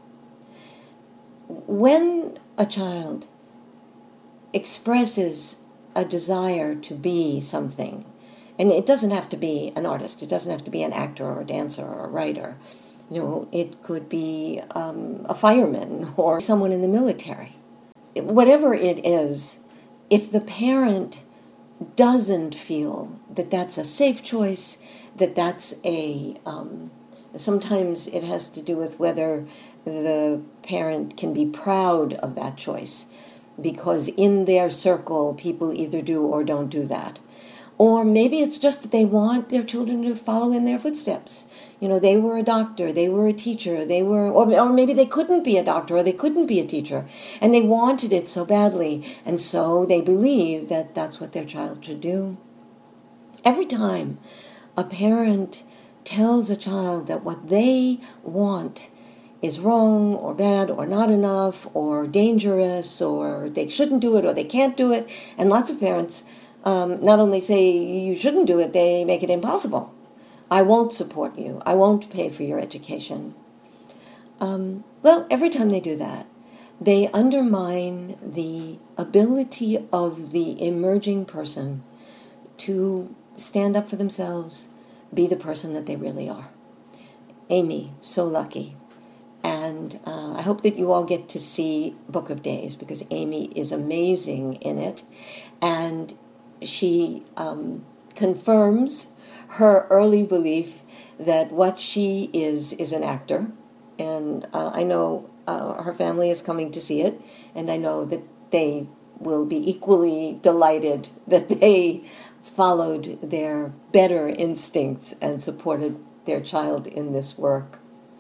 When a child expresses a desire to be something, and it doesn't have to be an artist, it doesn't have to be an actor or a dancer or a writer, you know, it could be um, a fireman or someone in the military. Whatever it is, if the parent doesn't feel that that's a safe choice, that that's a, um, sometimes it has to do with whether the parent can be proud of that choice, because in their circle, people either do or don't do that. Or maybe it's just that they want their children to follow in their footsteps. You know, they were a doctor, they were a teacher, they were, or, or maybe they couldn't be a doctor or they couldn't be a teacher, and they wanted it so badly, and so they believe that that's what their child should do. Every time a parent tells a child that what they want is wrong or bad or not enough or dangerous or they shouldn't do it or they can't do it, and lots of parents um, not only say you shouldn't do it, they make it impossible. I won't support you. I won't pay for your education. Um, well, every time they do that, they undermine the ability of the emerging person to stand up for themselves, be the person that they really are. Amy, so lucky. And uh, I hope that you all get to see Book of Days, because Amy is amazing in it. And she um, confirms her early belief that what she is is an actor. And uh, I know uh, her family is coming to see it, and I know that they will be equally delighted that they followed their better instincts and supported their child in this work.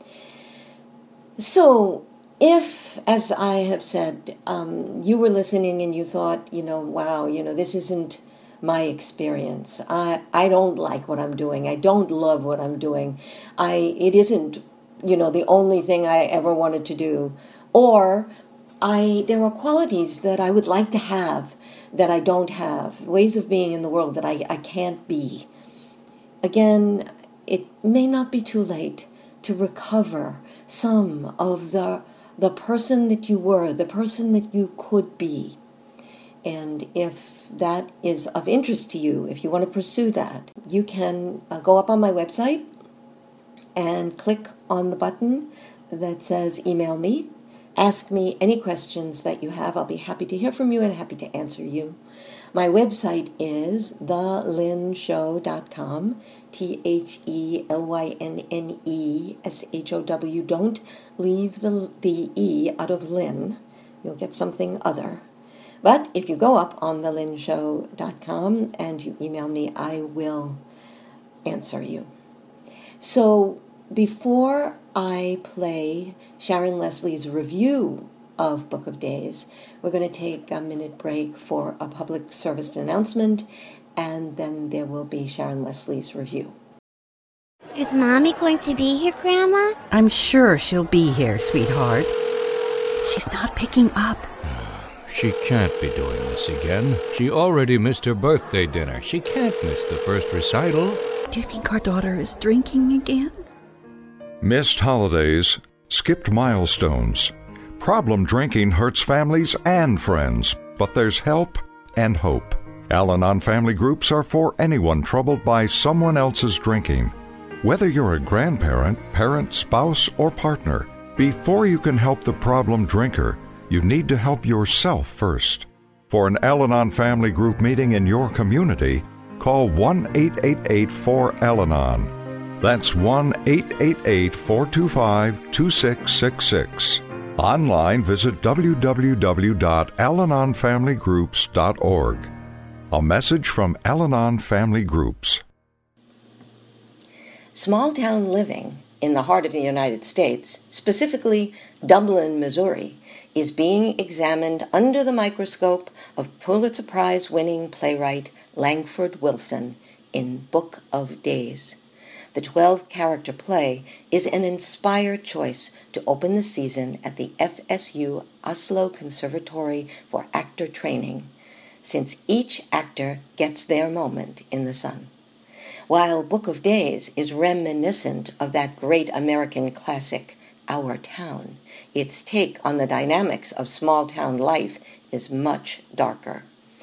So, if, as I have said, um, you were listening and you thought, you know, wow, you know, this isn't my experience. I I don't like what I'm doing. I don't love what I'm doing. I it isn't, you know, the only thing I ever wanted to do. Or I there are qualities that I would like to have that I don't have, ways of being in the world that I, I can't be. Again, it may not be too late to recover some of the the person that you were, the person that you could be. And if that is of interest to you, if you want to pursue that, you can uh, go up on my website and click on the button that says email me, Ask me any questions that you have. I'll be happy to hear from you and happy to answer you. My website is the lynn show dot com, T H E L Y N N E S H O W. Don't leave the, the E out of Lynn. You'll get something other. But if you go up on the lynn show dot com and you email me, I will answer you. So before I play Sharon Leslie's review of Book of Days, we're going to take a minute break for a public service announcement, and then there will be Sharon Leslie's review. Is Mommy going to be here, Grandma? I'm sure she'll be here, sweetheart. She's not picking up. She can't be doing this again. She already missed her birthday dinner. She can't miss the first recital. Do you think our daughter is drinking again? Missed holidays, skipped milestones. Problem drinking hurts families and friends, but there's help and hope. Al-Anon family groups are for anyone troubled by someone else's drinking. Whether you're a grandparent, parent, spouse, or partner, before you can help the problem drinker, you need to help yourself first. For an Al-Anon family group meeting in your community, call one eight eight eight four Al-Anon. That's one eight eight eight four two five two six six six. Online, visit w w w dot al anon family groups dot org. A message from Al-Anon Family Groups. Small-town living in the heart of the United States, specifically Dublin, Missouri, is being examined under the microscope of Pulitzer Prize-winning playwright Langford Wilson in Book of Days. The twelve-character play is an inspired choice to open the season at the F S U Oslo Conservatory for Actor Training, since each actor gets their moment in the sun. While Book of Days is reminiscent of that great American classic, Our Town, its take on the dynamics of small-town life is much darker.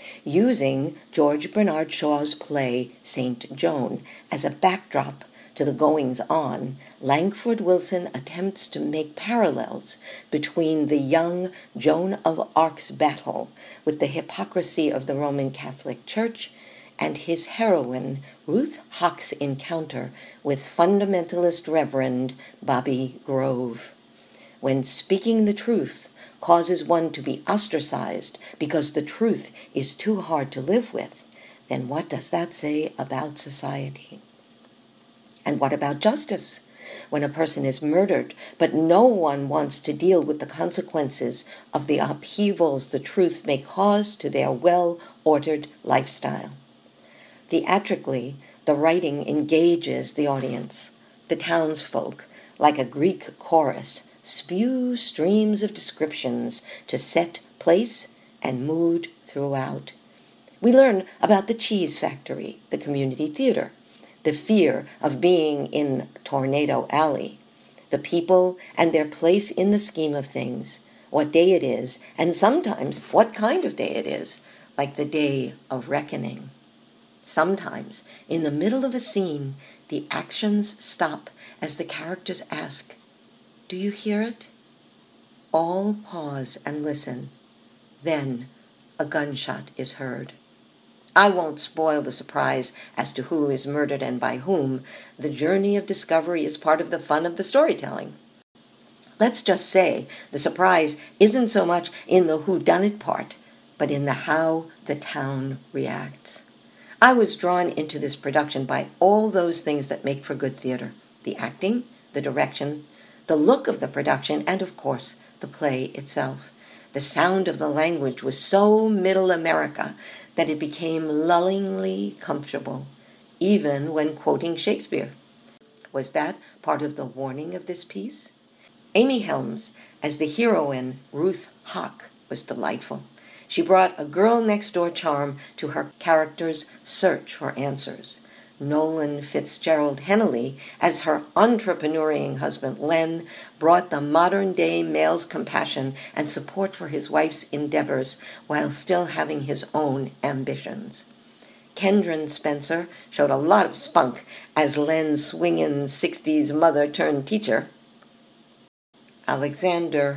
Using George Bernard Shaw's play Saint Joan as a backdrop to the goings-on, Langford Wilson attempts to make parallels between the young Joan of Arc's battle with the hypocrisy of the Roman Catholic Church and his heroine Ruth Hock's encounter with fundamentalist Reverend Bobby Grove. When speaking the truth causes one to be ostracized because the truth is too hard to live with, then what does that say about society? And what about justice? When a person is murdered, but no one wants to deal with the consequences of the upheavals the truth may cause to their well-ordered lifestyle. Theatrically, the writing engages the audience. The townsfolk, like a Greek chorus, spew streams of descriptions to set place and mood throughout. We learn about the cheese factory, the community theater, the fear of being in Tornado Alley, the people and their place in the scheme of things, what day it is, and sometimes what kind of day it is, like the day of reckoning. Sometimes, in the middle of a scene, the actions stop as the characters ask, "Do you hear it?" All pause and listen. Then a gunshot is heard. I won't spoil the surprise as to who is murdered and by whom. The journey of discovery is part of the fun of the storytelling. Let's just say the surprise isn't so much in the whodunit part, but in the how the town reacts. I was drawn into this production by all those things that make for good theater: the acting, the direction, the look of the production, and, of course, the play itself. The sound of the language was so Middle America that it became lullingly comfortable, even when quoting Shakespeare. Was that part of the warning of this piece? Amy Helms, as the heroine Ruth Hock, was delightful. She brought a girl-next-door charm to her character's search for answers. Nolan Fitzgerald Hennelly, as her entrepreneuring husband Len, brought the modern-day male's compassion and support for his wife's endeavors while still having his own ambitions. Kendron Spencer showed a lot of spunk as Len's swingin' sixties mother-turned-teacher. Alexander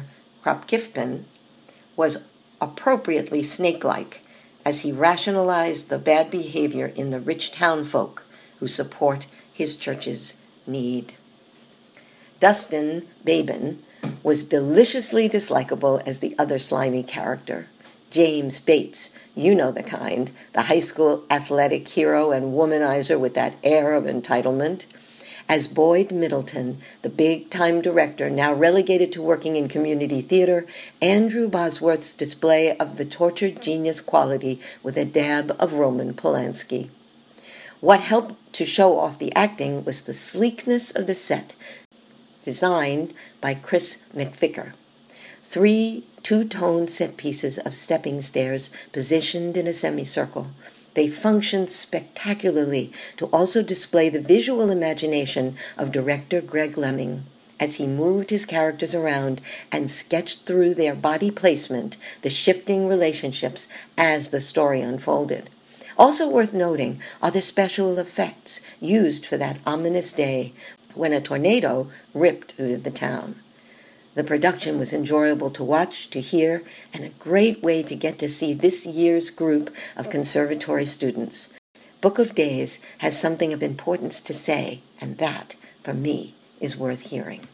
Kropkifton, was appropriately snake-like as he rationalized the bad behavior in the rich townfolk who support his church's need. Dustin Babin was deliciously dislikable as the other slimy character. James Bates, you know the kind, the high school athletic hero and womanizer with that air of entitlement. As Boyd Middleton, the big-time director, now relegated to working in community theater, Andrew Bosworth's display of the tortured genius quality with a dab of Roman Polanski. What helped to show off the acting was the sleekness of the set, designed by Chris McVicker. Three two-tone set pieces of stepping stairs positioned in a semicircle. They functioned spectacularly to also display the visual imagination of director Greg Lemming as he moved his characters around and sketched through their body placement the shifting relationships as the story unfolded. Also worth noting are the special effects used for that ominous day when a tornado ripped through the town. The production was enjoyable to watch, to hear, and a great way to get to see this year's group of conservatory students. Book of Days has something of importance to say, and that, for me, is worth hearing.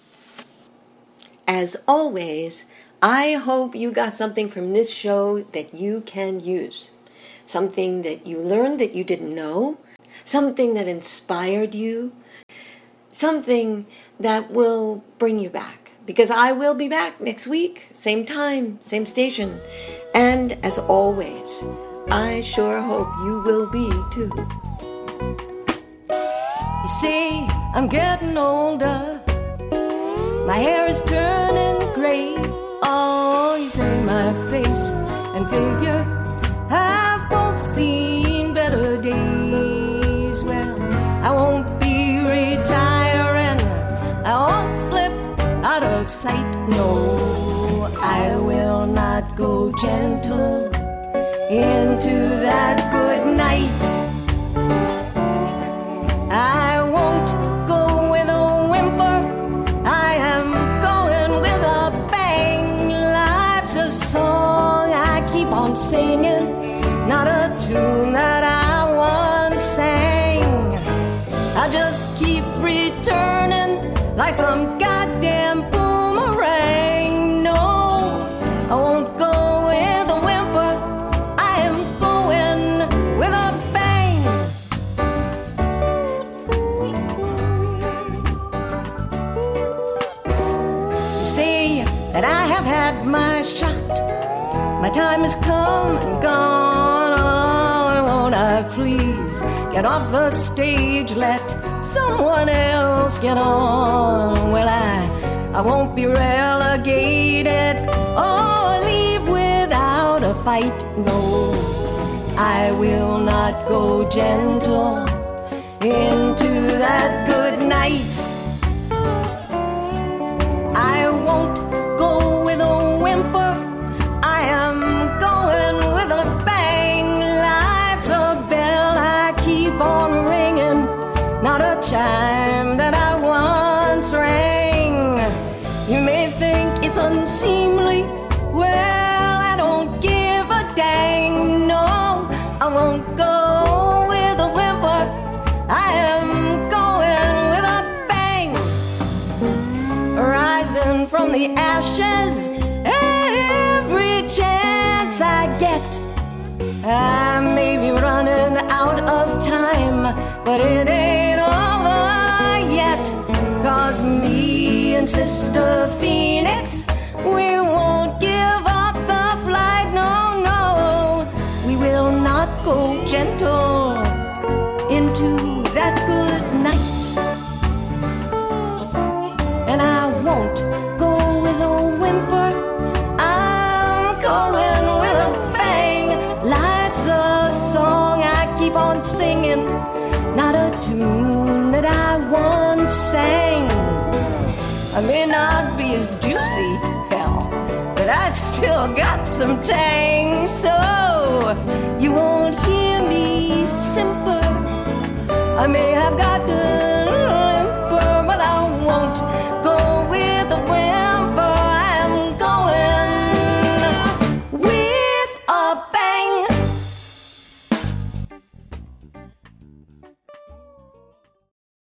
As always, I hope you got something from this show that you can use. Something that you learned that you didn't know, something that inspired you, something that will bring you back. Because I will be back next week, same time, same station. And as always, I sure hope you will be too. You see, I'm getting older. My hair is turning gray. Oh, you say my face and figure have both seen better days. Well, I won't be retiring. I won't slip out of sight, no, I will not go gentle into that good night. I won't go with a whimper, I am going with a bang. Life's a song I keep on singing, not a tune that I once sang. I just keep returning like some goddamn boomerang. No, I won't go with a whimper, I am going with a bang. You see that I have had my shot, my time has come and gone. Oh, won't I please get off the stage, let someone else get on. Well, I, I won't be relegated or leave without a fight. No, I will not go gentle into that good night. I won't go with a whimper, I am going with a bang. Life's a bell I keep on ringing, not a chime that I once rang. You may think it's unseemly, well, I don't give a dang. No, I won't go with a whimper, I am going with a bang. Rising from the ashes every chance I get. I may be running out of time, but it ain't over yet. Cause me and Sister Phoenix, we won't give up the flight, no, no. We will not go gentle into that good night. And I won't go with a whimper, I'm going with a bang. Life's a song I keep on singing, not a tune that I once sang. I may not be as juicy, hell, but I still got some tang. So you won't hear me simper, I may have got to